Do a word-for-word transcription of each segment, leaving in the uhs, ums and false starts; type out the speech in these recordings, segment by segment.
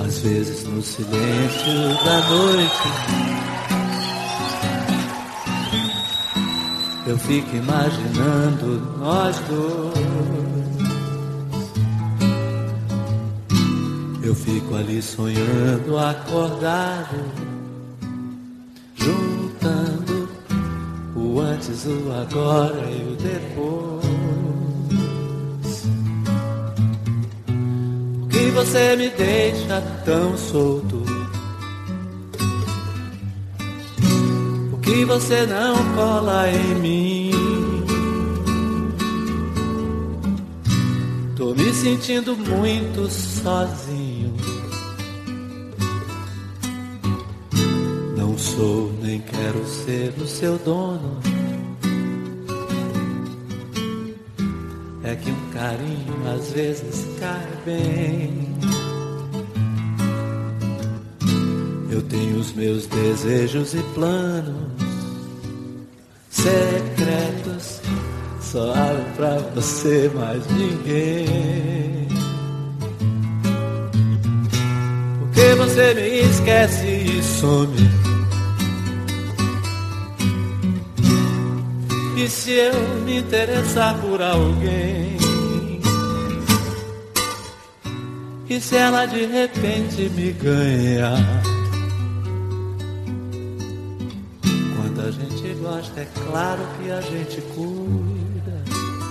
Às vezes no silêncio da noite eu fico imaginando nós dois. Eu fico ali sonhando, acordado, juntando o antes, o agora e o depois. Por que você me deixa tão solto? Por que você não cola em mim? Tô me sentindo muito sozinho. Não sou nem quero ser o seu dono. É que um carinho às vezes cai bem. Eu tenho os meus desejos e planos secretos, só abro pra você, mais ninguém. Por que você me esquece e some? E se eu me interessar por alguém? E se ela de repente me ganhar? Quando a gente gosta, é claro que a gente cuida.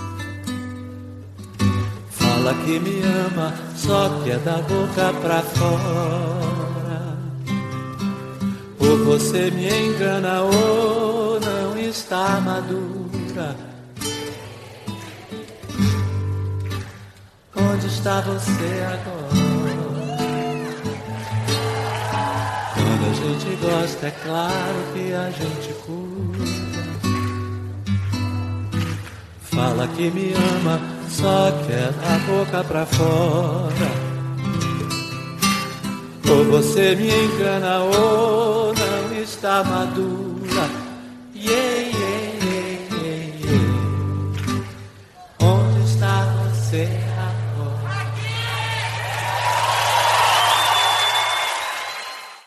Fala que me ama, só que é da boca pra fora. Ou você me engana ou não está madura. Onde está você agora? Quando a gente gosta, é claro que a gente cuida. Fala que me ama, só quer a boca pra fora. Ou você me engana ou não está madura. Yeah.